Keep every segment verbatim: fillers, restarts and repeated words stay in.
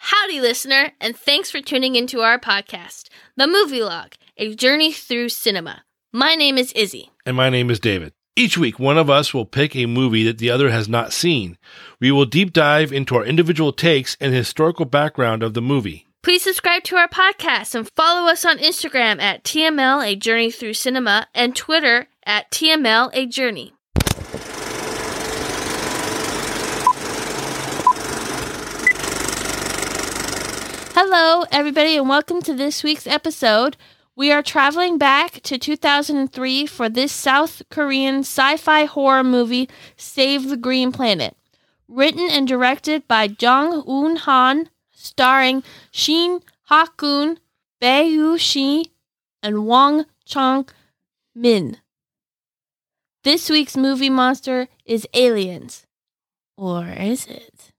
Howdy, listener, and thanks for tuning into our podcast, The Movie Log, a journey through cinema. My name is Izzy. And my name is David. Each week, one of us will pick a movie that the other has not seen. We will deep dive into our individual takes and historical background of the movie. Please subscribe to our podcast and follow us on Instagram at T M L A Journey Through Cinema and Twitter at T M L A Journey. Hello, everybody, and welcome to this week's episode. We are traveling back to two thousand three for this South Korean sci-fi horror movie, Save the Green Planet. Written and directed by Jung Eun-han, starring Shin Ha-kun, Bae Yu-shi, and Wong Chong-min. This week's movie monster is aliens. Or is it?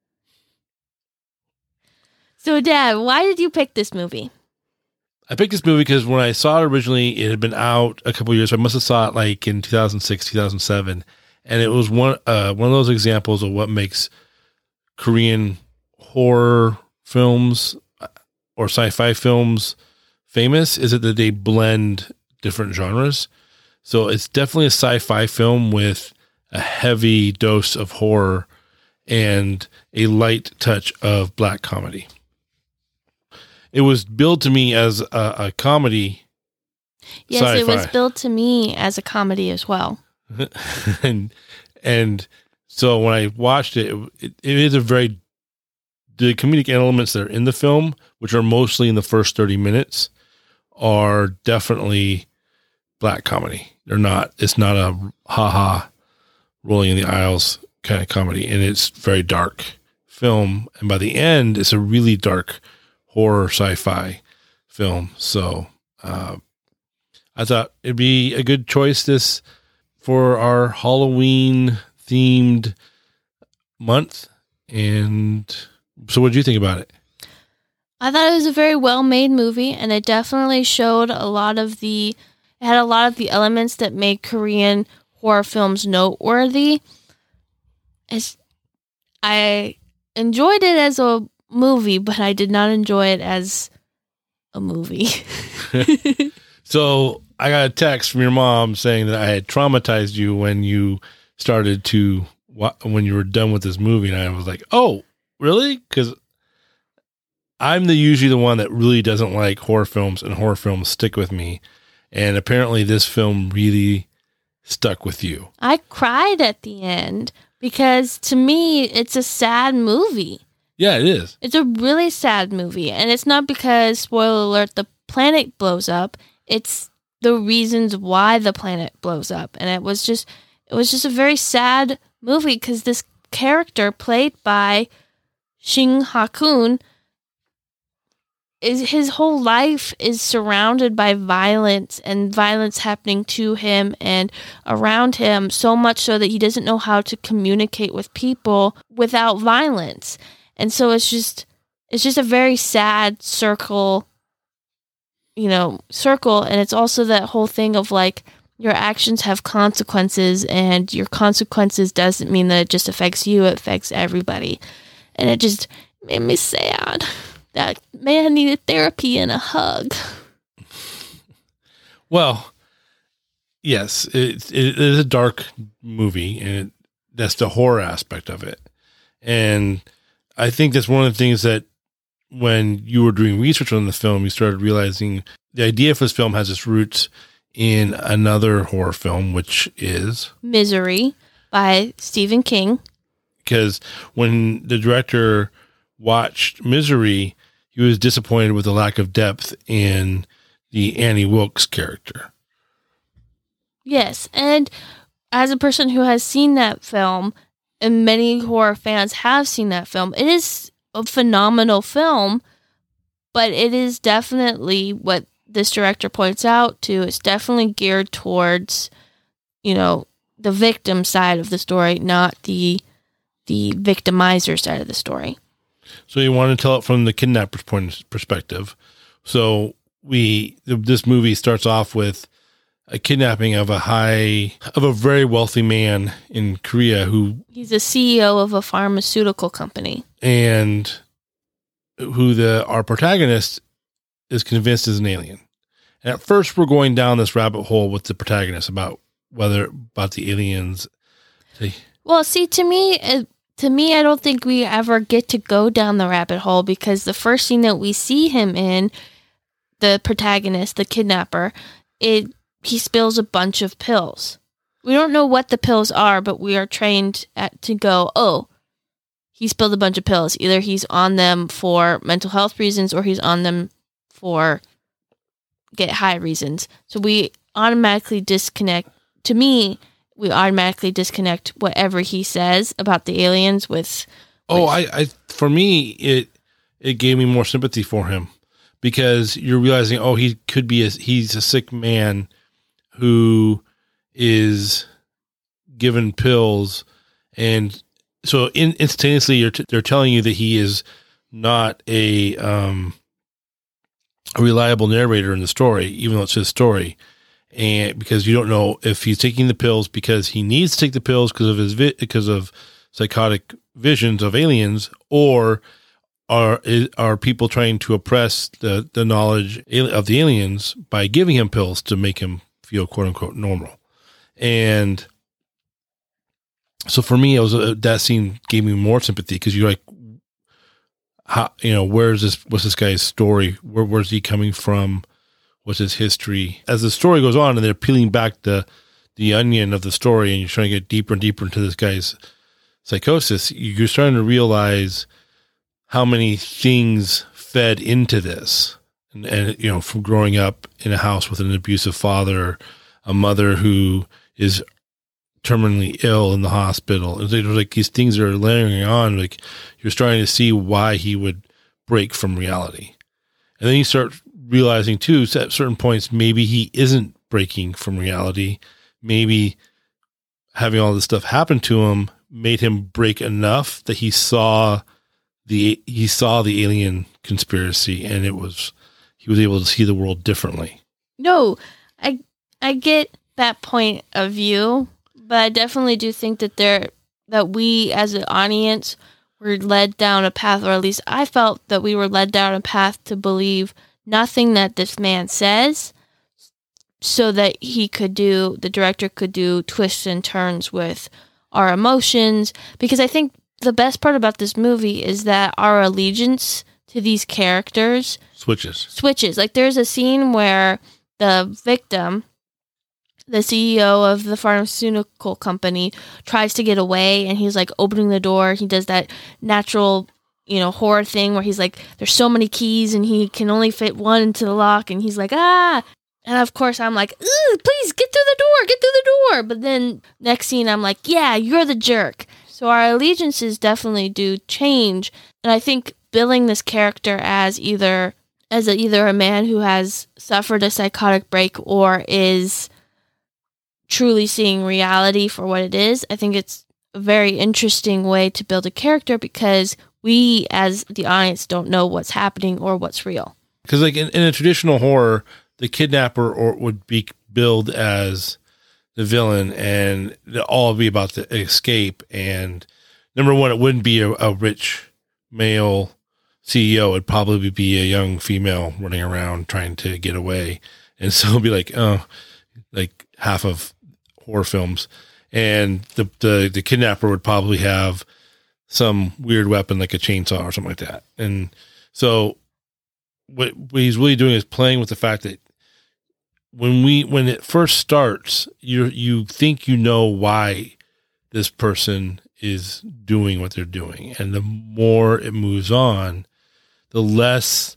So, Dad, why did you pick this movie? I picked this movie because when I saw it originally, it had been out a couple of years. I must have saw it like in two thousand six, two thousand seven. And it was one uh, one of those examples of what makes Korean horror films or sci-fi films famous, is that they blend different genres. So it's definitely a sci-fi film with a heavy dose of horror and a light touch of black comedy. It was billed to me as a, a comedy. Yes, sci-fi. It was billed to me as a comedy as well. and and so when I watched it, it, it is a very, the comedic elements that are in the film, which are mostly in the first thirty minutes, are definitely black comedy. They're not, it's not a ha-ha rolling in the aisles kind of comedy. And it's very dark film. And by the end, it's a really dark horror sci-fi film. So uh, I thought it'd be a good choice this for our Halloween themed month. And so what did you think about it? I thought it was a very well-made movie, and it definitely showed a lot of the, it had a lot of the elements that make Korean horror films noteworthy. It's, I enjoyed it as a movie, but I did not enjoy it as a movie. So I got a text from your mom saying that I had traumatized you when you started to, when you were done with this movie. And I was like, oh, really? Because I'm the usually the one that really doesn't like horror films, and horror films stick with me. And apparently this film really stuck with you. I cried at the end because to me, it's a sad movie. Yeah, it is. It's a really sad movie. And it's not because, spoiler alert, the planet blows up. It's the reasons why the planet blows up. And it was just, it was just a very sad movie because this character played by Shin Ha-kun, is his whole life is surrounded by violence and violence happening to him and around him, so much so that he doesn't know how to communicate with people without violence. And so it's just, it's just a very sad circle, you know, circle. And it's also that whole thing of like, your actions have consequences, and your consequences doesn't mean that it just affects you, it affects everybody. And it just made me sad. That man needed therapy and a hug. Well, yes, it, it is a dark movie, and it, that's the horror aspect of it. And I think that's one of the things that when you were doing research on the film, you started realizing the idea for this film has its roots in another horror film, which is Misery by Stephen King. Because when the director watched Misery, he was disappointed with the lack of depth in the Annie Wilkes character. Yes, and as a person who has seen that film, and many horror fans have seen that film, it is a phenomenal film, but it is definitely what this director points out to. It's definitely geared towards, you know, the victim side of the story, not the the victimizer side of the story. So you want to tell it from the kidnapper's point perspective. So we this movie starts off with a kidnapping of a high of a very wealthy man in Korea who he's a C E O of a pharmaceutical company. And who the our protagonist is convinced is an alien. And at first, we're going down this rabbit hole with the protagonist about whether about the aliens. Well, see, to me, it, to me, I don't think we ever get to go down the rabbit hole, because the first scene that we see him in, the protagonist, the kidnapper, it he spills a bunch of pills. We don't know what the pills are, but we are trained at, to go, oh, he spilled a bunch of pills. Either he's on them for mental health reasons or he's on them for get high reasons. So we automatically disconnect. To me, we automatically disconnect whatever he says about the aliens with. Oh, I, I, for me, it, it gave me more sympathy for him, because you're realizing, oh, he could be a, he's a sick man who is given pills. And so in, instantaneously you're t- they're telling you that he is not a, um, a reliable narrator in the story, even though it's his story. And because you don't know if he's taking the pills because he needs to take the pills because of his vi- because of psychotic visions of aliens, or are are people trying to oppress the, the knowledge of the aliens by giving him pills to make him feel quote unquote normal. And so for me, it was a, that scene gave me more sympathy, because you're like, how, you know, where's this? What's this guy's story? Where where's he coming from? What's his history? As the story goes on, and they're peeling back the the onion of the story, and you're trying to get deeper and deeper into this guy's psychosis, you're starting to realize how many things fed into this. And, and you know, from growing up in a house with an abusive father, a mother who is terminally ill in the hospital, and like these things are layering on. Like, you're starting to see why he would break from reality, and then you start realizing too, at certain points, maybe he isn't breaking from reality. Maybe having all this stuff happen to him made him break enough that he saw the he saw the alien conspiracy, and it was he was able to see the world differently. No, I I get that point of view, but I definitely do think that there that we as an audience were led down a path, or at least I felt that we were led down a path to believe nothing that this man says, so that he could do, the director could do twists and turns with our emotions. Because I think the best part about this movie is that our allegiance to these characters switches. Switches. Like, there's a scene where the victim, the C E O of the pharmaceutical company, tries to get away, and he's like opening the door. He does that natural, you know, horror thing where he's like, there's so many keys and he can only fit one into the lock, and he's like, ah. And of course I'm like, please get through the door, get through the door. But then next scene I'm like, yeah, you're the jerk. So our allegiances definitely do change. And I think billing this character as either as a, either a man who has suffered a psychotic break or is truly seeing reality for what it is, I think it's a very interesting way to build a character, because we as the audience don't know what's happening or what's real. Because like in, in a traditional horror, the kidnapper or would be billed as the villain, and it'd all be about the escape. And number one, it wouldn't be a, a rich male C E O. It'd probably be a young female running around trying to get away. And so it'd be like, oh, like half of horror films. And the, the, the kidnapper would probably have some weird weapon like a chainsaw or something like that. And so what, what he's really doing is playing with the fact that when we, when it first starts, you, you think, you know, why this person is doing what they're doing. And the more it moves on, the less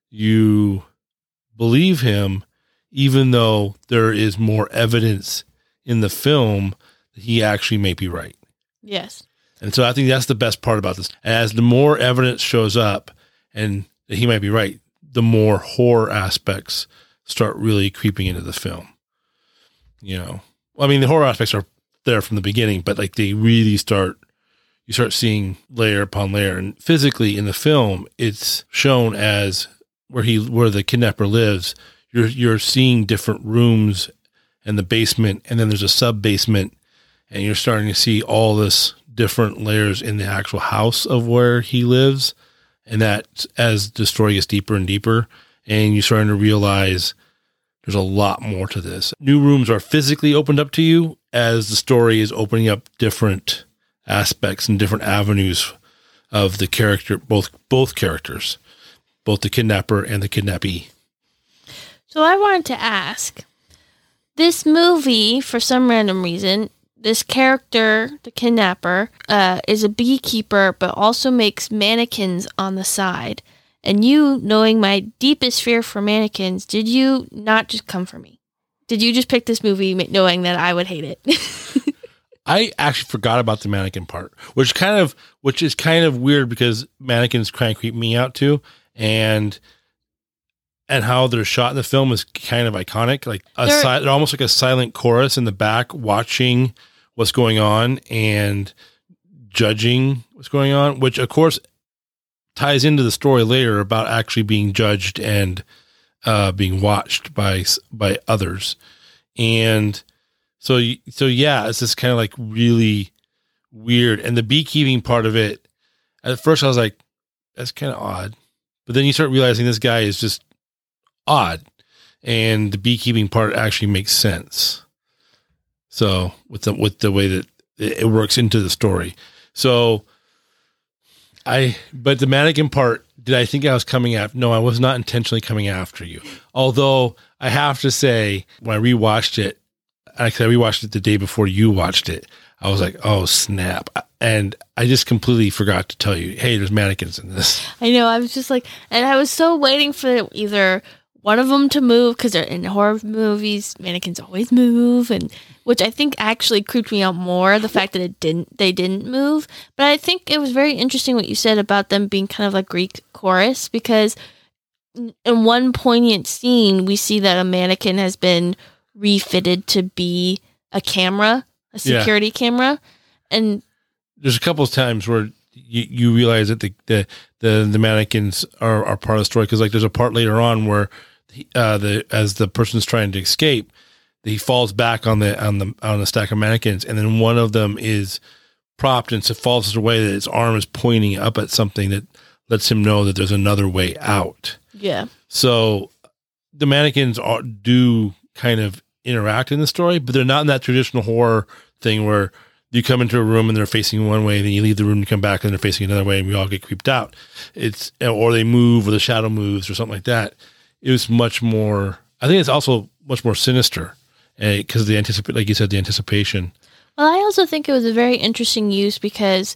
you believe him, even though there is more evidence in the film that he actually may be right. Yes. And so I think that's the best part about this. As the more evidence shows up and that he might be right, the more horror aspects start really creeping into the film. You know, I mean, the horror aspects are there from the beginning, but like they really start, you start seeing layer upon layer. And physically in the film, it's shown as where he, where the kidnapper lives. You're, you're seeing different rooms and the basement, and then there's a sub basement, and you're starting to see all this different layers in the actual house of where he lives. And that as the story gets deeper and deeper, and you're starting to realize there's a lot more to this. New rooms are physically opened up to you as the story is opening up different aspects and different avenues of the character, both both characters, both the kidnapper and the kidnappee. So I wanted to ask, this movie, for some random reason, this character, the kidnapper, uh, is a beekeeper, but also makes mannequins on the side. And you, knowing my deepest fear for mannequins, did you not just come for me? Did you just pick this movie knowing that I would hate it? I actually forgot about the mannequin part, which kind of, which is kind of weird because mannequins kind of creep me out too, and and how they're shot in the film is kind of iconic. Like a they're, si- they're almost like a silent chorus in the back, watching what's going on and judging what's going on, which of course ties into the story later about actually being judged and uh, being watched by by others, and. So, so yeah, it's just kind of like really weird. And the beekeeping part of it, at first I was like, that's kind of odd. But then you start realizing this guy is just odd. And the beekeeping part actually makes sense. So with the, with the way that it works into the story. So I, but the mannequin part, did I think I was coming after? No, I was not intentionally coming after you. Although I have to say, when I rewatched it, actually, I rewatched it the day before you watched it. I was like, oh, snap. And I just completely forgot to tell you, hey, there's mannequins in this. I know. I was just like, and I was so waiting for either one of them to move, because they're in horror movies, mannequins always move, and which I think actually creeped me out more, the fact that it didn't, they didn't move. But I think it was very interesting what you said about them being kind of like Greek chorus, because in one poignant scene, we see that a mannequin has been refitted to be a camera, a security yeah. camera, and there's a couple of times where you, you realize that the, the the the mannequins are, are part of the story, because like there's a part later on where he, uh, the as the person's trying to escape, he falls back on the on the on the stack of mannequins, and then one of them is propped and so falls away that its arm is pointing up at something that lets him know that there's another way out. Yeah. So the mannequins are, do kind of interact in the story, but they're not in that traditional horror thing where you come into a room and they're facing one way, then you leave the room and come back and they're facing another way, and we all get creeped out. It's, or they move, or the shadow moves, or something like that. It was much more, I think it's also much more sinister because uh, the anticipate, like you said, the anticipation. Well, I also think it was a very interesting use, because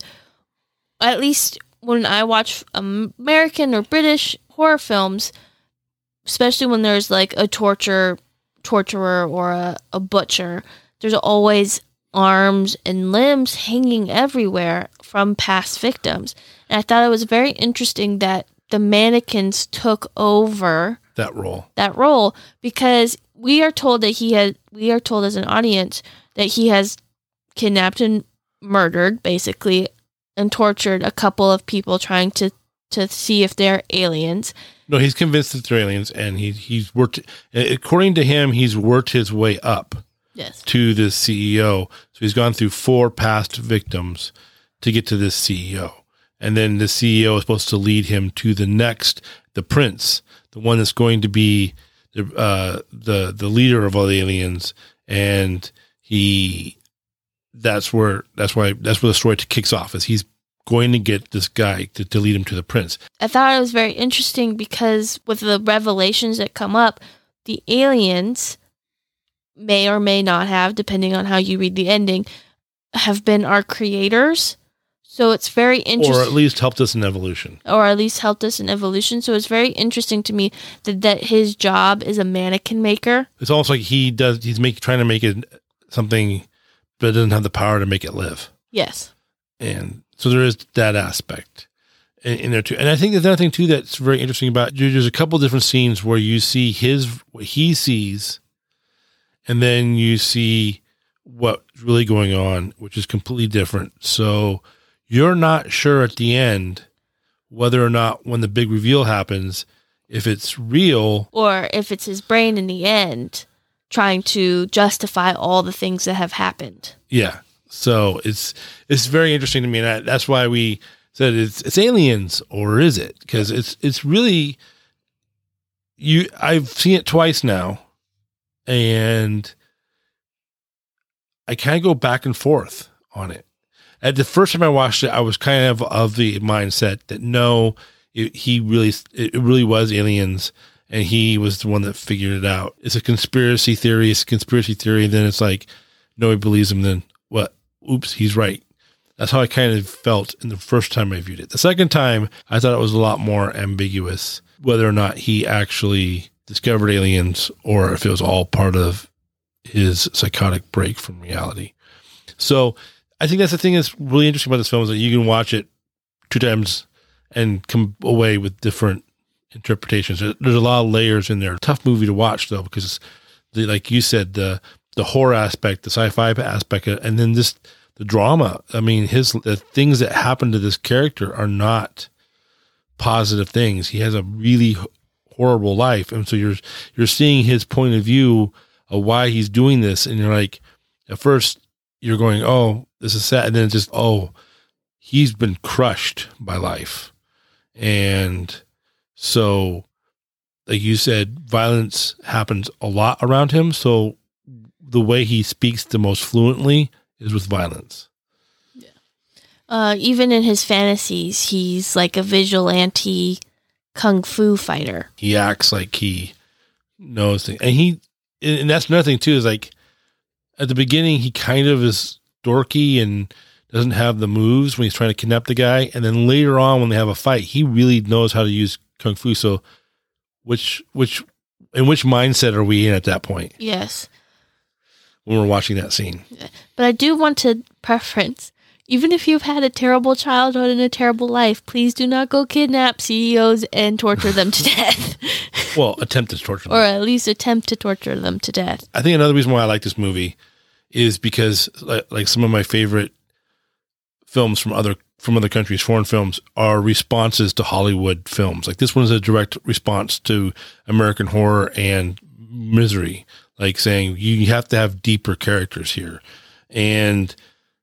at least when I watch American or British horror films, especially when there's like a torture torturer or a, a butcher, there's always arms and limbs hanging everywhere from past victims. And I thought it was very interesting that the mannequins took over that role. That role, because we are told that he had, we are told as an audience that he has kidnapped and murdered, basically, and tortured a couple of people trying to, to see if they're aliens. No, he's convinced that they're aliens, and he he's worked. According to him, he's worked his way up. Yes. To the C E O. So he's gone through four past victims to get to this C E O, and then the C E O is supposed to lead him to the next, the prince, the one that's going to be the uh, the the leader of all the aliens, and he. That's where that's why that's where the story kicks off. Is he's going to get this guy to, to lead him to the prince. I thought it was very interesting because with the revelations that come up, the aliens may or may not have, depending on how you read the ending, have been our creators. So it's very interesting. Or at least helped us in evolution. Or at least helped us in evolution. So it's very interesting to me that, that his job is a mannequin maker. It's almost like he does, he's make, trying to make it something, but doesn't have the power to make it live. Yes. And so there is that aspect in, in there too. And I think there's another thing too that's very interesting about, there's a couple different scenes where you see his, what he sees, and then you see what's really going on, which is completely different. So you're not sure at the end whether or not when the big reveal happens, if it's real. Or if it's his brain in the end trying to justify all the things that have happened. Yeah. So it's it's very interesting to me, and I, that's why we said it's it's aliens, or is it? Because it's it's really you. I've seen it twice now, and I kind of go back and forth on it. At the first time I watched it, I was kind of of the mindset that no, it, he really it really was aliens, and he was the one that figured it out. It's a conspiracy theory. It's a conspiracy theory. And then it's like nobody believes him. Then what? Oops, he's right. That's how I kind of felt in the first time I viewed it. The second time, I thought it was a lot more ambiguous whether or not he actually discovered aliens or if it was all part of his psychotic break from reality. So I think that's the thing that's really interesting about this film is that you can watch it two times and come away with different interpretations. There's a lot of layers in there. Tough movie to watch though, because the, like you said, the the horror aspect, the sci-fi aspect, and then this the drama. I mean, his the things that happen to this character are not positive things. He has a really horrible life, and so you're you're seeing his point of view of why he's doing this, and you're like, at first you're going, "Oh, this is sad," and then it's just, "Oh, he's been crushed by life," and so, like you said, violence happens a lot around him. So the way he speaks the most fluently is with violence. Yeah. Uh, even in his fantasies, he's like a vigilante kung fu fighter. He acts like he knows things. And he, and that's another thing too, is like at the beginning, he kind of is dorky and doesn't have the moves when he's trying to kidnap the guy. And then later on, when they have a fight, he really knows how to use kung fu. So which, which, in which mindset are we in at that point? Yes. When we're watching that scene. But I do want to preference, even if you've had a terrible childhood and a terrible life, please do not go kidnap C E Os and torture them to death. Well, attempt to torture them. Or at least attempt to torture them to death. I think another reason why I like this movie is because like, like some of my favorite films from other from other countries, foreign films, are responses to Hollywood films. Like this one is a direct response to American horror and Misery. Like saying you have to have deeper characters here, and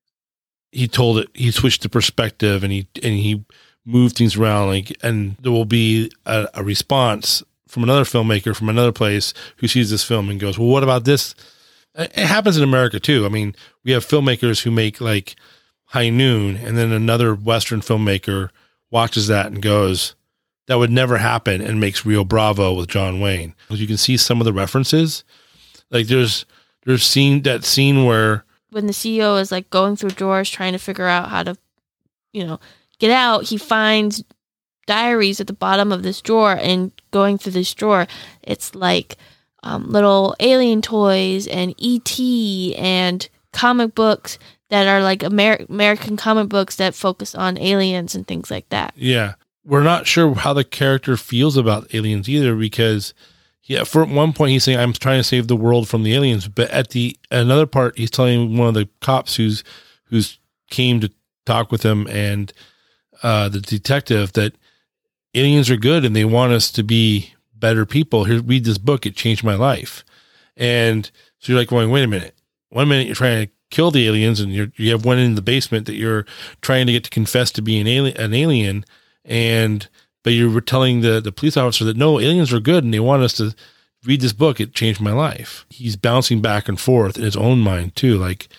he told it. He switched the perspective, and he and he moved things around. Like, and there will be a, a response from another filmmaker from another place who sees this film and goes, "Well, what about this?" It happens in America too. I mean, we have filmmakers who make like High Noon, and then another Western filmmaker watches that and goes, "That would never happen," and makes Rio Bravo with John Wayne. You can see some of the references. Like there's there's scene that scene where when the C E O is like going through drawers trying to figure out how to, you know, get out, he finds diaries at the bottom of this drawer, and going through this drawer, it's like um, little alien toys and E T and comic books that are like Amer- American comic books that focus on aliens and things like that. Yeah. We're not sure how the character feels about aliens either, because yeah, for one point he's saying, "I'm trying to save the world from the aliens," but at the another part he's telling one of the cops who's who's came to talk with him and uh, the detective that aliens are good and they want us to be better people. Here, read this book; it changed my life. And so you're like going, "Wait a minute! One minute you're trying to kill the aliens, and you're, you have one in the basement that you're trying to get to confess to be an alien, an alien, and." But you were telling the, the police officer that no, aliens are good and they want us to read this book. It changed my life. He's bouncing back and forth in his own mind too. Like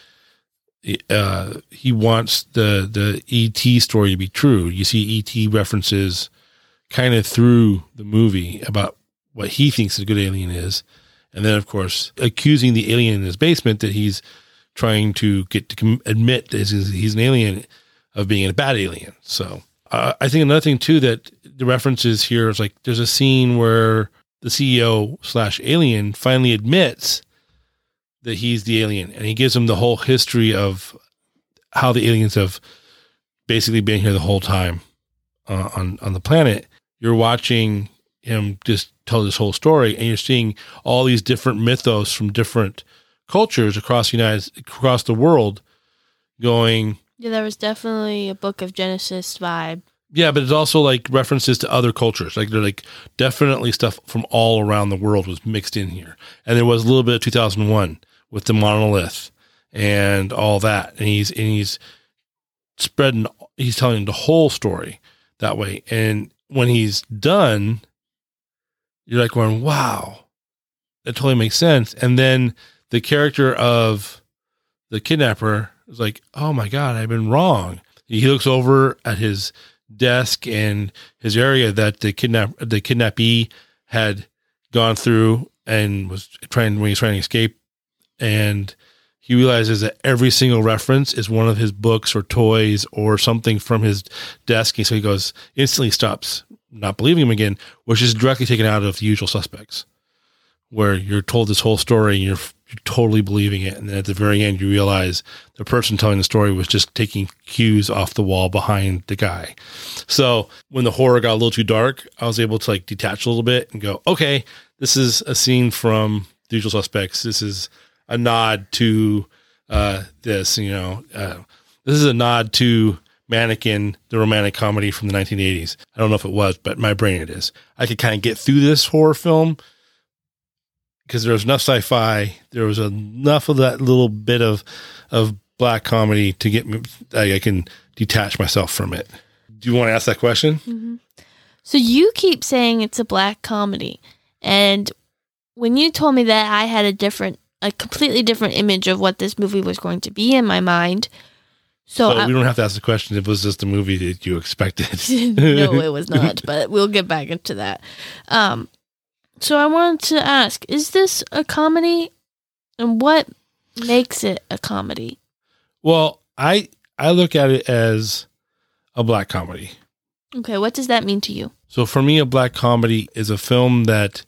uh, he wants the, the E T story to be true. You see E T references kind of through the movie about what he thinks a good alien is. And then of course, accusing the alien in his basement that he's trying to get to com- admit that he's, he's an alien of being a bad alien. So uh, I think another thing too, that the references here is like, there's a scene where the C E O slash alien finally admits that he's the alien, and he gives him the whole history of how the aliens have basically been here the whole time uh, on, on the planet. You're watching him just tell this whole story, and you're seeing all these different mythos from different cultures across the United, across the world going. Yeah, there was definitely a Book of Genesis vibe. Yeah, but it's also like references to other cultures. Like they're like definitely stuff from all around the world was mixed in here. And there was a little bit of two thousand one with the monolith and all that. And he's and he's spreading, he's telling the whole story that way. And when he's done, you're like going, wow, that totally makes sense. And then the character of the kidnapper is like, oh my God, I've been wrong. He looks over at his desk and his area that the kidnap, the kidnappee had gone through and was trying, when he's trying to escape. And he realizes that every single reference is one of his books or toys or something from his desk. And so he goes, instantly stops not believing him again, which is directly taken out of The Usual Suspects, where you're told this whole story and you're, you're totally believing it. And then at the very end, you realize the person telling the story was just taking cues off the wall behind the guy. So when the horror got a little too dark, I was able to like detach a little bit and go, okay, this is a scene from The Usual Suspects. This is a nod to uh, this, you know, uh, this is a nod to Mannequin, the romantic comedy from the nineteen eighties. I don't know if it was, but my brain it is. I could kind of get through this horror film because there was enough sci-fi. There was enough of that little bit of, of black comedy to get me, I, I can detach myself from it. Do you want to ask that question? Mm-hmm. So you keep saying it's a black comedy. And when you told me that, I had a different, a completely different image of what this movie was going to be in my mind. So, so I, we don't have to ask the question. It was just a movie that you expected. No, it was not, but we'll get back into that. Um, so I wanted to ask, is this a comedy? And what makes it a comedy? Well, I I look at it as a black comedy. Okay, what does that mean to you? So for me, a black comedy is a film that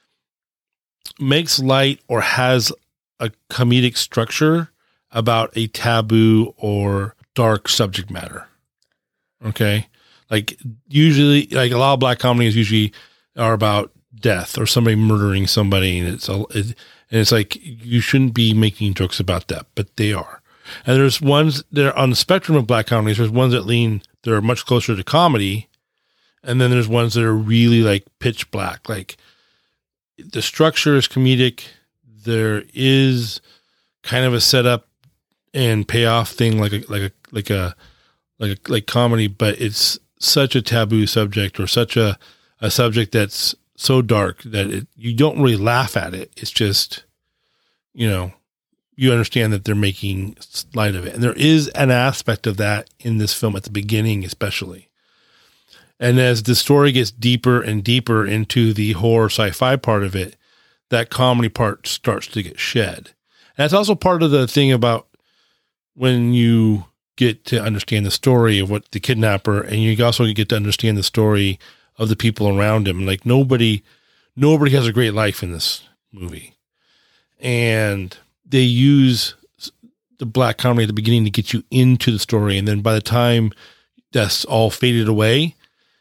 makes light or has a comedic structure about a taboo or dark subject matter. Okay. Like usually, like a lot of black comedies usually are about death or somebody murdering somebody. And it's, a, it, and it's like, you shouldn't be making jokes about that, but they are. And there's ones that are on the spectrum of black comedies. There's ones that lean, they're much closer to comedy. And then there's ones that are really like pitch black. Like the structure is comedic. There is kind of a setup and payoff thing, like a, like a, like a, like a, like comedy, but it's such a taboo subject or such a, a subject that's so dark that it, you don't really laugh at it. It's just, you know, you understand that they're making light of it. And there is an aspect of that in this film at the beginning, especially. And as the story gets deeper and deeper into the horror sci-fi part of it, that comedy part starts to get shed. And that's also part of the thing about when you get to understand the story of what the kidnapper, and you also get to understand the story of the people around him. Like nobody, nobody has a great life in this movie. And they use the black comedy at the beginning to get you into the story. And then by the time that's all faded away,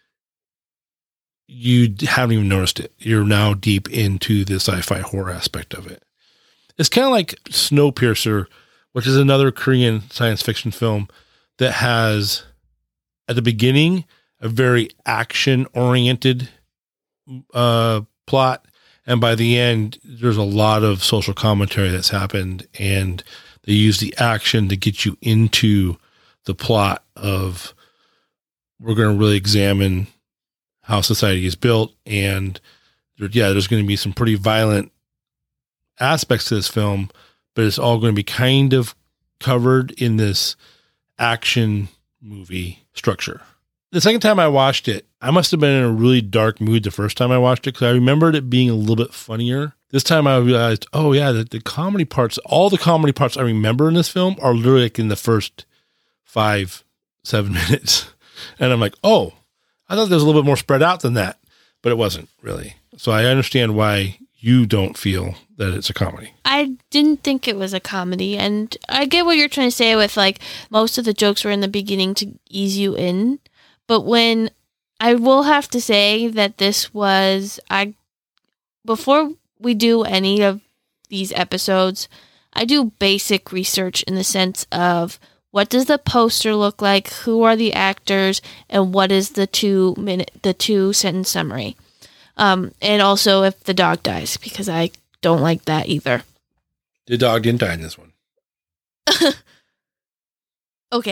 you haven't even noticed it. You're now deep into the sci-fi horror aspect of it. It's kind of like Snowpiercer, which is another Korean science fiction film that has, at the beginning, a very action-oriented uh, plot. And by the end, there's a lot of social commentary that's happened. And they use the action to get you into the plot of, we're going to really examine how society is built. And there, yeah, there's going to be some pretty violent aspects to this film, but it's all going to be kind of covered in this action movie structure. The second time I watched it, I must have been in a really dark mood the first time I watched it because I remembered it being a little bit funnier. This time I realized, oh yeah, the, the comedy parts, all the comedy parts I remember in this film are literally like in the first five, seven minutes. And I'm like, oh, I thought there was a little bit more spread out than that, but it wasn't really. So I understand why you don't feel that it's a comedy. I didn't think it was a comedy, and I get what you're trying to say with like most of the jokes were in the beginning to ease you in. But when I will have to say that this was, I before we do any of these episodes, I do basic research in the sense of what does the poster look like, who are the actors, and what is the two minute, the two sentence summary. Um, and also if the dog dies, because I don't like that either. The dog didn't die in this one. Okay.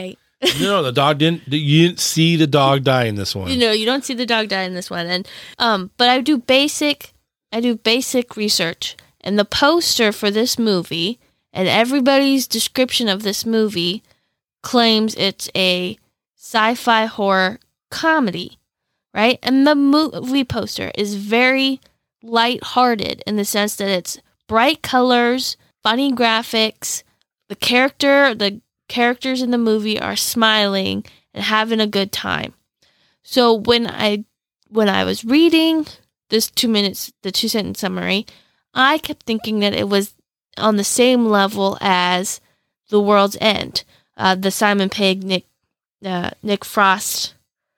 No, the dog didn't. You didn't see the dog die in this one. You know, you don't see the dog die in this one, and um, but I do basic, I do basic research, and the poster for this movie and everybody's description of this movie claims it's a sci-fi horror comedy, right? And the movie poster is very lighthearted in the sense that it's bright colors, funny graphics. The character, the characters in the movie are smiling and having a good time. So when I when I was reading this two minutes, the two sentence summary, I kept thinking that it was on the same level as The World's End, uh, the Simon Pegg, Nick uh, Nick Frost,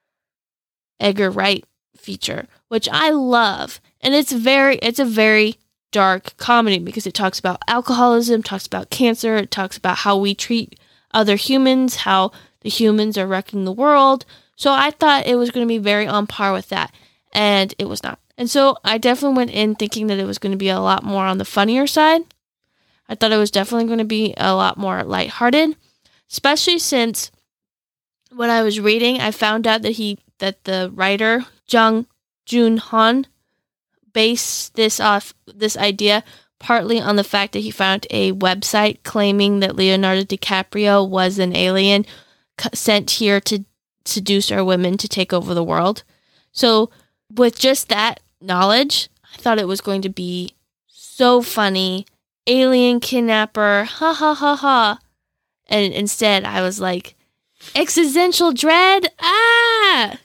Edgar Wright feature, which I love, and it's very it's a very dark comedy because it talks about alcoholism, talks about cancer, it talks about how we treat other humans, how the humans are wrecking the world. So I thought it was going to be very on par with that, and it was not. And so I definitely went in thinking that it was going to be a lot more on the funnier side. I thought it was definitely going to be a lot more lighthearted, especially since when I was reading, I found out that he that the writer Jung Joon Han based this off this idea partly on the fact that he found a website claiming that Leonardo DiCaprio was an alien sent here to seduce our women to take over the world. So with just that knowledge, I thought it was going to be so funny. Alien kidnapper, ha ha ha ha. And instead I was like, existential dread, ah!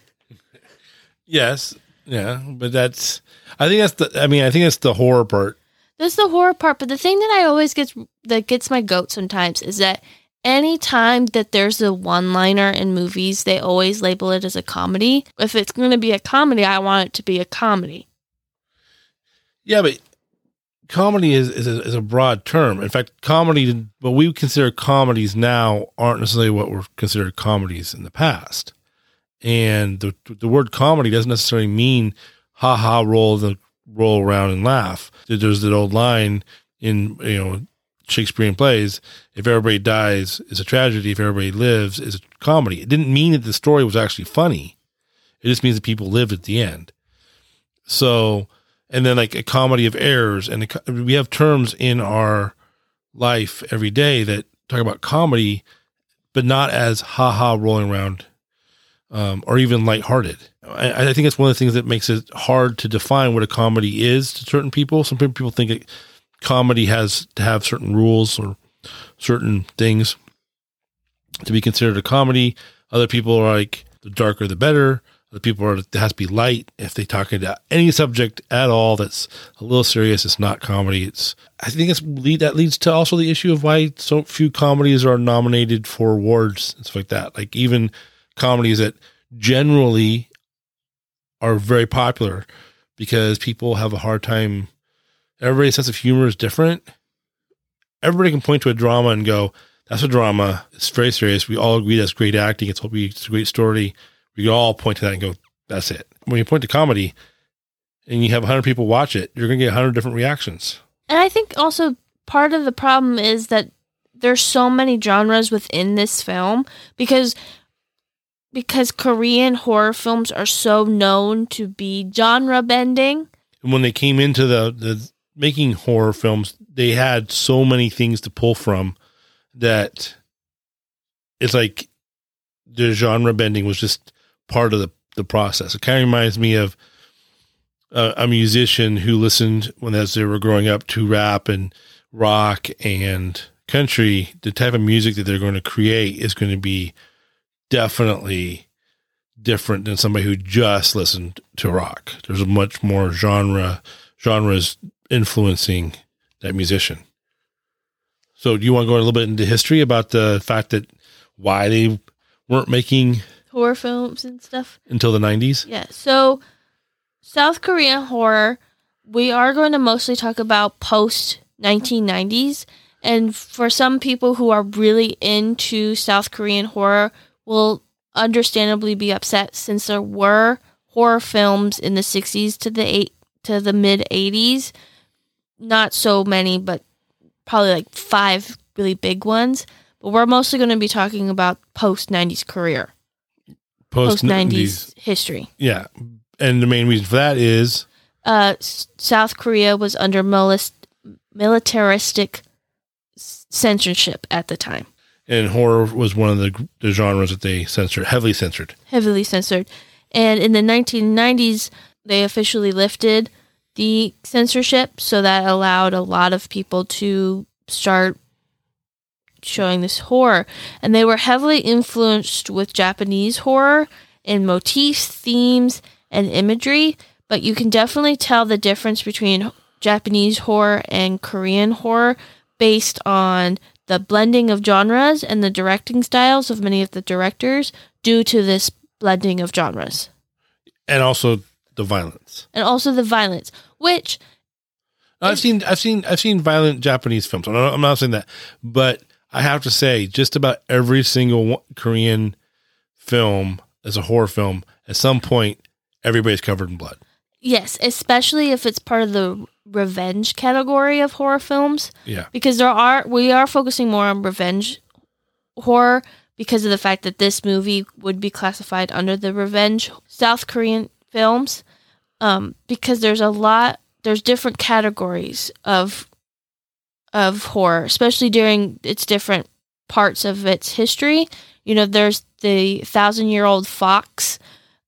Yes, yeah, but that's, I think that's the, I mean, I think that's the horror part. That's the horror part, but the thing that I always gets that gets my goat sometimes is that any time that there's a one-liner in movies, they always label it as a comedy. If it's going to be a comedy, I want it to be a comedy. Yeah, but comedy is is a, is a broad term. In fact, comedy, what we consider comedies now aren't necessarily what were considered comedies in the past. And the the word comedy doesn't necessarily mean ha ha roll the roll around and laugh. There's that old line in, you know, Shakespearean plays, if everybody dies, it's a tragedy. If everybody lives, it's a comedy. It didn't mean that the story was actually funny. It just means that people lived at the end. So, and then like a comedy of errors, and a, we have terms in our life every day that talk about comedy, but not as ha ha rolling around, um, or even lighthearted. I, I think it's one of the things that makes it hard to define what a comedy is to certain people. Some people think it, comedy has to have certain rules or certain things to be considered a comedy. Other people are like, the darker the better. Other people are, it has to be light. If they talk about any subject at all that's a little serious, it's not comedy. It's, I think it's lead that leads to also the issue of why so few comedies are nominated for awards and stuff like that. Like even comedies that generally are very popular because people have a hard time. Everybody's sense of humor is different. Everybody can point to a drama and go, that's a drama. It's very serious. We all agree that's great acting. It's, it's a great story. We can all point to that and go, that's it. When you point to comedy and you have one hundred people watch it, you're going to get one hundred different reactions. And I think also part of the problem is that there's so many genres within this film because because Korean horror films are so known to be genre bending. And when they came into the, the making horror films, they had so many things to pull from that it's like the genre bending was just part of the, the process. It kind of reminds me of uh, a musician who listened when as they were growing up to rap and rock and country. The type of music that they're going to create is going to be definitely different than somebody who just listened to rock. There's a much more genre genres influencing that musician. So do you want to go a little bit into history about the fact that why they weren't making horror films and stuff until the nineties? Yeah. So South Korean horror, we are going to mostly talk about post nineteen nineties. And for some people who are really into South Korean horror will understandably be upset since there were horror films in the sixties to the eight to the mid eighties. Not so many, but probably like five really big ones. but we're mostly going to be talking about post-nineties career. Post-nineties history. Yeah. And the main reason for that is... Uh, South Korea was under milis- militaristic censorship at the time. And horror was one of the, the genres that they censored, heavily censored. Heavily censored. And in the nineteen nineties, they officially lifted the censorship, so that allowed a lot of people to start showing this horror. And they were heavily influenced with Japanese horror in motifs, themes, and imagery, but you can definitely tell the difference between Japanese horror and Korean horror based on the blending of genres and the directing styles of many of the directors due to this blending of genres. And also the violence. And also the violence, which I've is, seen I've seen I've seen violent Japanese films. I'm not, I'm not saying that, but I have to say just about every single Korean film as a horror film, at some point everybody's covered in blood. Yes, especially if it's part of the revenge category of horror films. Yeah. Because there are we are focusing more on revenge horror because of the fact that this movie would be classified under the revenge South Korean films. Um, because there's a lot there's different categories of of horror, especially during its different parts of its history. You know, there's the Thousand Year Old Fox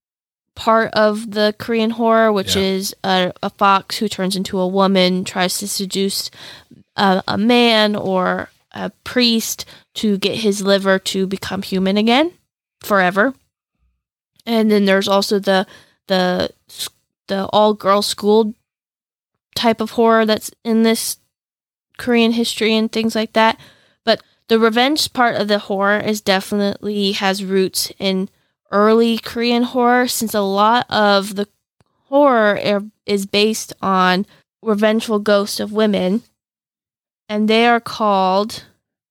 part of the Korean horror, which yeah. is a, a fox who turns into a woman, tries to seduce a, a man or a priest to get his liver to become human again forever. And then there's also the the the all girl school type of horror that's in this Korean history and things like that. But the revenge part of the horror is definitely has roots in early Korean horror, since a lot of the horror is based on revengeful ghosts of women, and they are called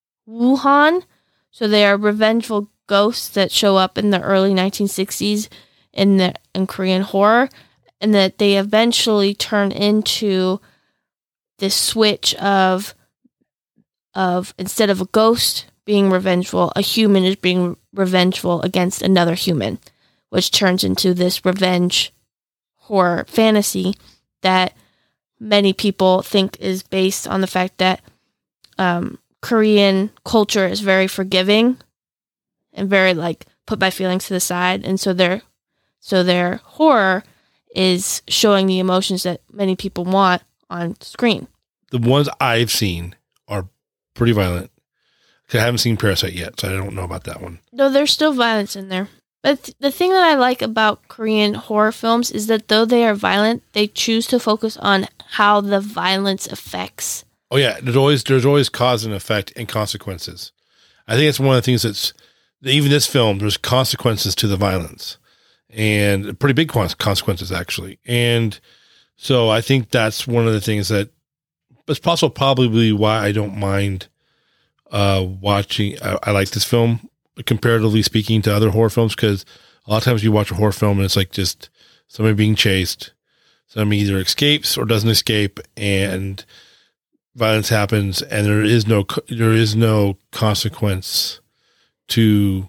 Wuhan. So they are revengeful ghosts that show up in the early nineteen sixties in the in Korean horror, and that they eventually turn into this switch of of instead of a ghost being revengeful, a human is being revengeful against another human, which turns into this revenge horror fantasy that many people think is based on the fact that um, Korean culture is very forgiving and very like put my feelings to the side, and so their so their horror is showing the emotions that many people want on screen. The ones I've seen are pretty violent. I haven't seen Parasite yet, so I don't know about that one. No, there's still violence in there. But th- the thing that I like about Korean horror films is that though they are violent, they choose to focus on how the violence affects. Oh yeah, there's always there's always cause and effect and consequences. I think it's one of the things that's even this film. There's consequences to the violence, and pretty big consequences actually. And so I think that's one of the things that it's also probably why I don't mind. Uh, watching, I, I like this film comparatively speaking to other horror films, because a lot of times you watch a horror film and it's like just somebody being chased, somebody either escapes or doesn't escape, and violence happens, and there is no there is no consequence to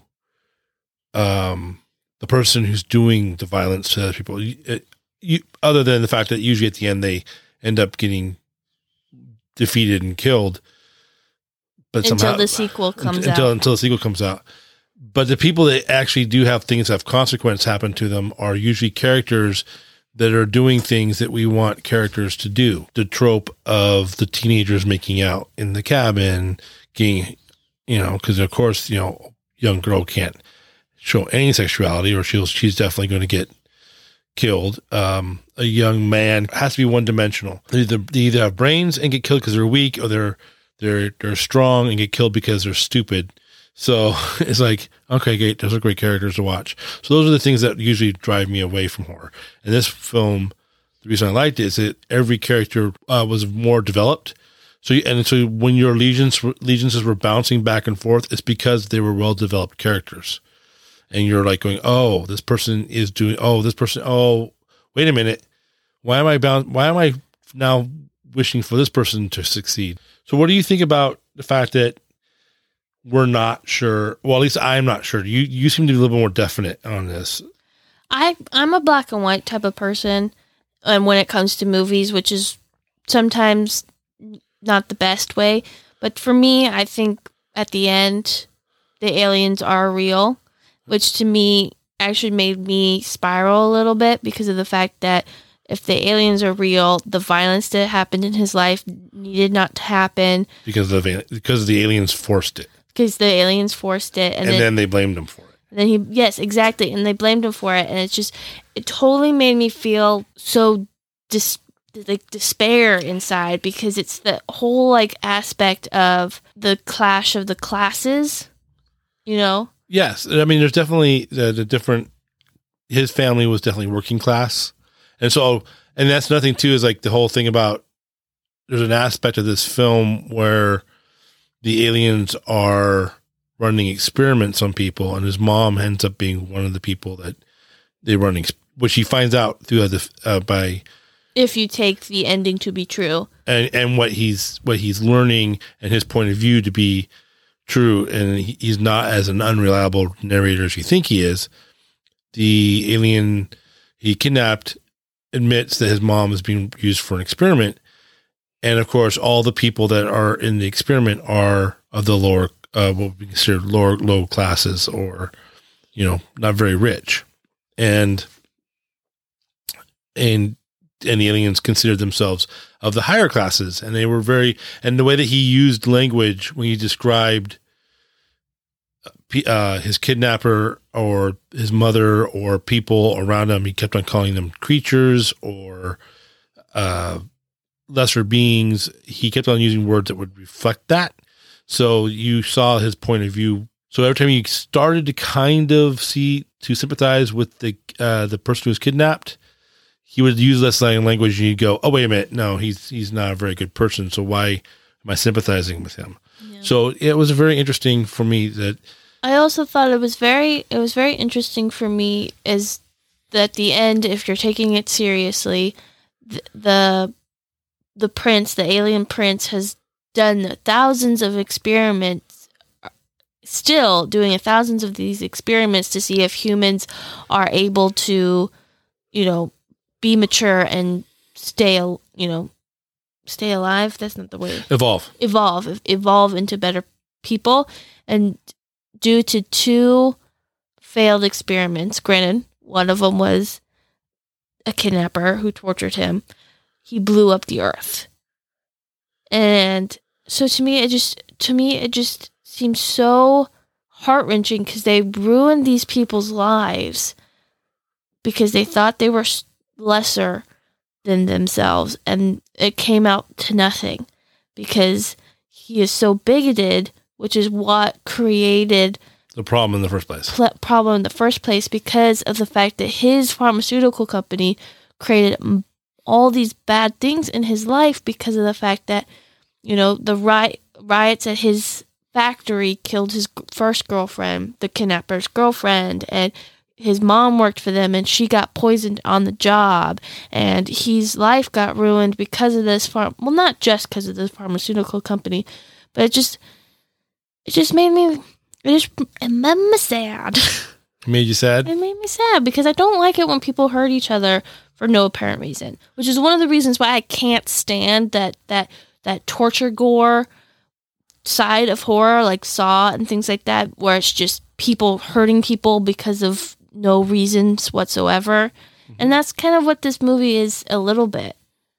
um the person who's doing the violence to other people. You, you, other than the fact that usually at the end they end up getting defeated and killed. But until somehow, the sequel comes until, out. Until the sequel comes out. But the people that actually do have things that have consequence happen to them are usually characters that are doing things that we want characters to do. The trope of the teenagers making out in the cabin, getting, you know, because of course, you know, young girl can't show any sexuality or she'll, she's definitely going to get killed. Um, a young man has to be one dimensional. They either, they either have brains and get killed because they're weak, or they're They're they're strong and get killed because they're stupid. So it's like, okay, great. Those are great characters to watch. So those are the things that usually drive me away from horror. And this film, the reason I liked it is that every character uh, was more developed. So you, and so when your allegiance allegiances were bouncing back and forth, it's because they were well developed characters. And you're like going, oh, this person is doing. Oh, this person. Oh, wait a minute. Why am I bound? Why am I now wishing for this person to succeed? So what do you think about the fact that we're not sure. Well, at least I'm not sure. You you seem to be a little bit more definite on this. I I'm a black and white type of person, and when it comes to movies, which is sometimes not the best way, but for me, I think at the end, the aliens are real, which to me actually made me spiral a little bit because of the fact that if the aliens are real, the violence that happened in his life needed not to happen because of because the aliens forced it. Because the aliens forced it, and, and then, then they blamed him for it. Then he, yes, exactly, and they blamed him for it, and it's just, it totally made me feel so dis, like despair inside because it's the whole like aspect of the clash of the classes, you know. Yes, I mean, there's definitely the, the different. His family was definitely working class, and so, and that's nothing too. Is like the whole thing about there's an aspect of this film where the aliens are running experiments on people, and his mom ends up being one of the people that they run, ex- which he finds out through the uh, by. If you take the ending to be true, and and what he's what he's learning and his point of view to be true, and he, he's not as an unreliable narrator as you think he is. The alien he kidnapped admits that his mom is being used for an experiment, and of course, all the people that are in the experiment are of the lower, uh, what would be considered lower low classes, or you know, not very rich, and and. And the aliens considered themselves of the higher classes, and they were very, and the way that he used language when he described uh, his kidnapper or his mother or people around him, he kept on calling them creatures or uh, lesser beings. He kept on using words that would reflect that. So you saw his point of view. So every time you started to kind of see, to sympathize with the uh, the person who was kidnapped, he would use less language, and you'd go, "Oh, wait a minute! No, he's he's not a very good person. So why am I sympathizing with him?" Yeah. So it was very interesting for me that. I also thought it was very it was very interesting for me is that at the end, if you're taking it seriously, the the, the prince, the alien prince, has done thousands of experiments, still doing thousands of these experiments to see if humans are able to, you know, be mature and stay, you know, stay alive. That's not the way. Evolve. Evolve. Evolve into better people. And due to two failed experiments, granted, one of them was a kidnapper who tortured him, he blew up the earth. And so to me, it just, to me, it just seems so heart-wrenching because they ruined these people's lives because they thought they were lesser than themselves, and it came out to nothing because he is so bigoted, which is what created the problem in the first place. Pl- problem in the first place because of the fact that his pharmaceutical company created all these bad things in his life because of the fact that, you know, the riot, riots at his factory killed his first girlfriend, the kidnapper's girlfriend, and his mom worked for them and she got poisoned on the job, and his life got ruined because of this farm. Well, not just because of this pharmaceutical company, but it just, it just made me, it just it made me sad. It made you sad? It made me sad because I don't like it when people hurt each other for no apparent reason, which is one of the reasons why I can't stand that, that, that torture gore side of horror, like Saw and things like that, where it's just people hurting people because of no reasons whatsoever. Mm-hmm. And that's kind of what this movie is a little bit.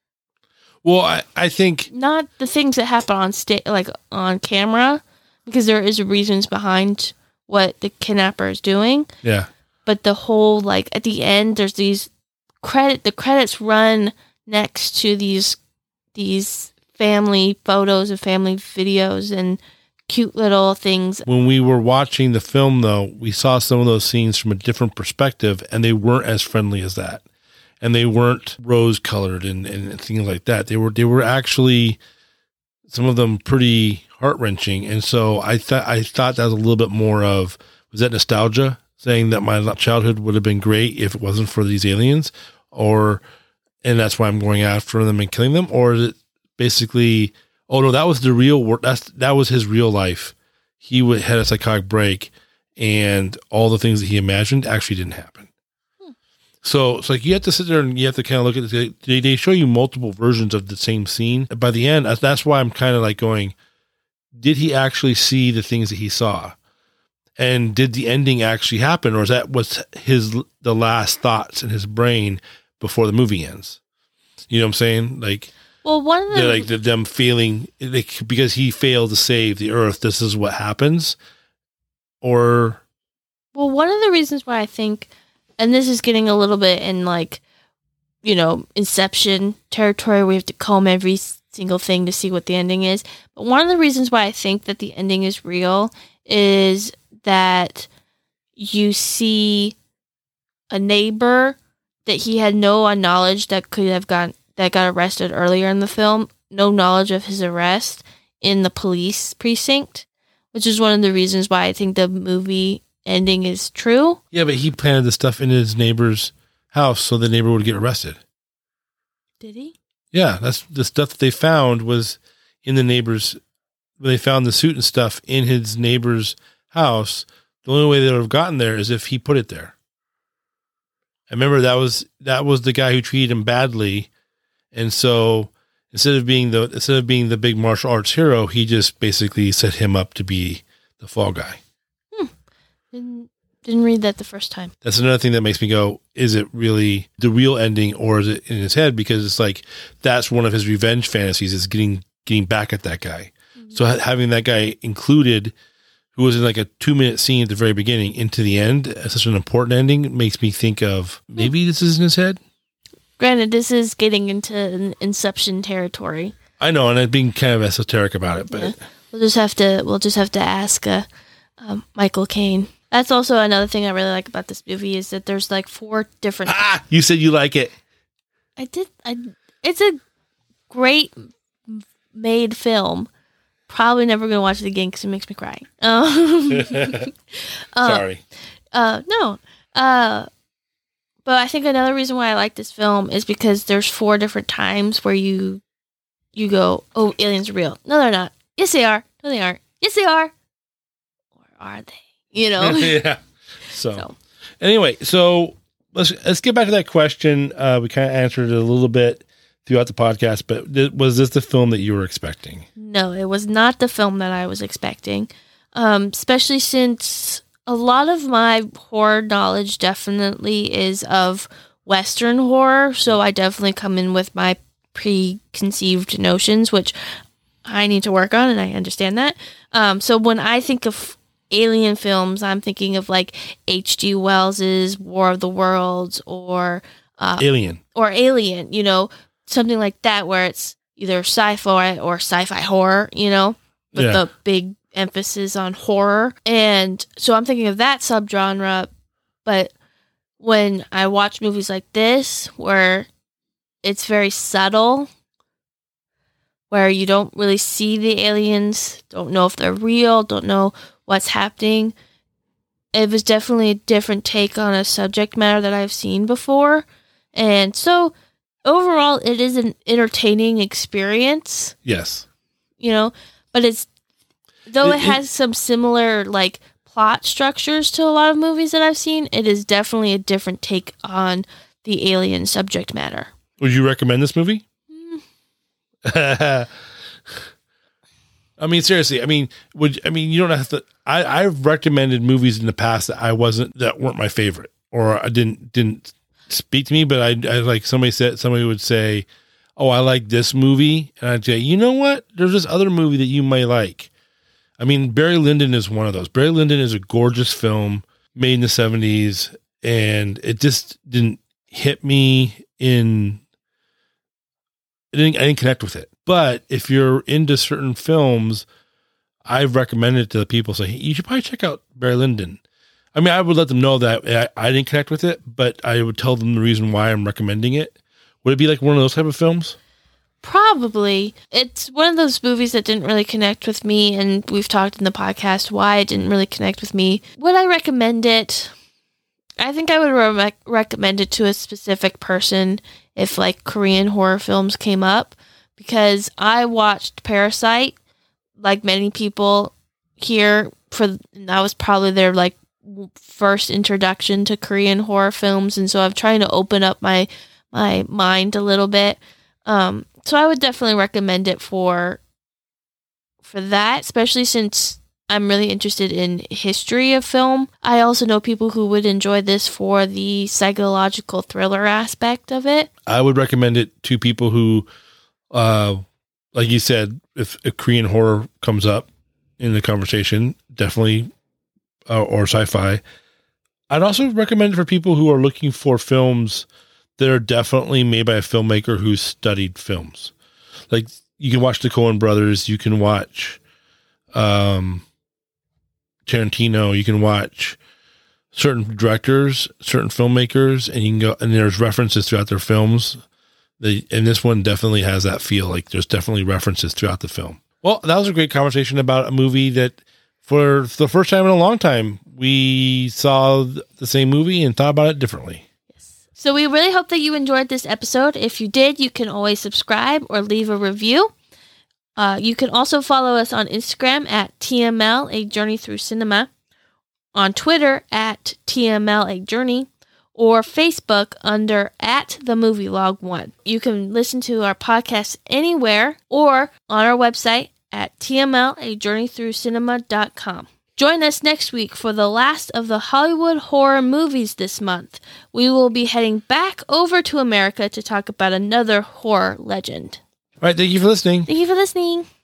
Well, I, I think not the things that happen on sta- like on camera, because there is reasons behind what the kidnapper is doing. Yeah. But the whole, like, at the end, there's these credit, the credits run next to these, these family photos and family videos and cute little things. When we were watching the film, though, we saw some of those scenes from a different perspective, and they weren't as friendly as that. And they weren't rose-colored and, and things like that. They were they were actually, some of them, pretty heart-wrenching. And so I thought I thought that was a little bit more of, was that nostalgia? Saying that my childhood would have been great if it wasn't for these aliens? Or, and that's why I'm going after them and killing them? Or is it basically, oh no, that was the real world. That's, that was his real life. he would had a psychotic break, and all the things that he imagined actually didn't happen. Hmm. So it's like you have to sit there and you have to kind of look at it. They, they show you multiple versions of the same scene. By the end, that's why I'm kind of like going, did he actually see the things that he saw? And did the ending actually happen? Or is that what's his, the last thoughts in his brain before the movie ends? You know what I'm saying? Like, well, one of the, like the, them feeling like because he failed to save the earth, this is what happens. Or, well, one of the reasons why I think, and this is getting a little bit in like, you know, Inception territory, we have to comb every single thing to see what the ending is. But one of the reasons why I think that the ending is real is that you see a neighbor that he had no knowledge that could have gotten that got arrested earlier in the film, no knowledge of his arrest in the police precinct, which is one of the reasons why I think the movie ending is true. Yeah, but he planted the stuff in his neighbor's house so the neighbor would get arrested. Did he? Yeah, that's the stuff that they found was in the neighbor's. When they found the suit and stuff in his neighbor's house, the only way they would have gotten there is if he put it there. I remember that was that was the guy who treated him badly, and so instead of being the instead of being the big martial arts hero, he just basically set him up to be the fall guy. Hmm. Didn't didn't read that the first time. That's another thing that makes me go, is it really the real ending or is it in his head? Because it's like that's one of his revenge fantasies is getting getting back at that guy. Mm-hmm. So ha- having that guy included, who was in like a two minute scene at the very beginning into the end, as such an important ending, makes me think of maybe mm. this is in his head. Granted, this is getting into an Inception territory. I know, and I'm being kind of esoteric about it, but yeah. we'll just have to we'll just have to ask uh, um, Michael Caine. That's also another thing I really like about this movie is that there's like four different. Ah, you said you like it. I did. I. It's a great made film. Probably never going to watch it again because it makes me cry. Um, uh, Sorry. Uh, no. Uh, but I think another reason why I like this film is because there's four different times where you you go, oh, aliens are real. No, they're not. Yes, they are. No, they aren't. Yes, they are. Or are they? You know? yeah. So, so, anyway, so let's let's get back to that question. Uh, we kind of answered it a little bit throughout the podcast, but th- was this the film that you were expecting? No, it was not the film that I was expecting, um, especially since a lot of my horror knowledge definitely is of Western horror, so I definitely come in with my preconceived notions, which I need to work on, and I understand that. Um, so when I think of alien films, I'm thinking of like H G Wells's War of the Worlds or uh, Alien. Or Alien, you know, something like that where it's either sci-fi or sci-fi horror, you know, with yeah. the big emphasis on horror. And so I'm thinking of that subgenre, but when I watch movies like this, where it's very subtle, where you don't really see the aliens, don't know if they're real, don't know what's happening, it was definitely a different take on a subject matter that I've seen before. And so overall, it is an entertaining experience. Yes. You know, but it's, though it, it has it, some similar, like, plot structures to a lot of movies that I've seen, it is definitely a different take on the alien subject matter. Would you recommend this movie? Mm. I mean, seriously, I mean, would, I mean, you don't have to, I, I've recommended movies in the past that I wasn't, that weren't my favorite, or I didn't, didn't speak to me, but I, I like somebody said, somebody would say, oh, I like this movie. And I'd say, you know what? There's this other movie that you might like. I mean, Barry Lyndon is one of those. Barry Lyndon is a gorgeous film made in the seventies, and it just didn't hit me in, I didn't, I didn't connect with it. But if you're into certain films, I've recommended it to people saying, hey, you should probably check out Barry Lyndon. I mean, I would let them know that I, I didn't connect with it, but I would tell them the reason why I'm recommending it. Would it be like one of those type of films? Probably. It's one of those movies that didn't really connect with me, and we've talked in the podcast why it didn't really connect with me. Would I recommend it? I think I would re- recommend it to a specific person if, like, Korean horror films came up, because I watched Parasite, like many people, here for that was probably their like first introduction to Korean horror films, and so I'm trying to open up my my mind a little bit. Um, so I would definitely recommend it for for that, especially since I'm really interested in history of film. I also know people who would enjoy this for the psychological thriller aspect of it. I would recommend it to people who, uh, like you said, if a Korean horror comes up in the conversation, definitely, uh, or sci-fi. I'd also recommend it for people who are looking for films that are definitely made by a filmmaker who's studied films. Like, you can watch the Coen brothers, you can watch um, Tarantino, you can watch certain directors, certain filmmakers, and you can go, and there's references throughout their films. They, and this one definitely has that feel. Like, there's definitely references throughout the film. Well, that was a great conversation about a movie that, for the first time in a long time, we saw the same movie and thought about it differently. Yes. So we really hope that you enjoyed this episode. If you did, you can always subscribe or leave a review. Uh, you can also follow us on Instagram at T M L, A Journey Through Cinema, on Twitter at T M L, A Journey, or Facebook under at the Movie Log One. You can listen to our podcast anywhere or on our website at T M L A Journey Through Cinema dot com. Join us next week for the last of the Hollywood horror movies this month. We will be heading back over to America to talk about another horror legend. All right, thank you for listening. Thank you for listening.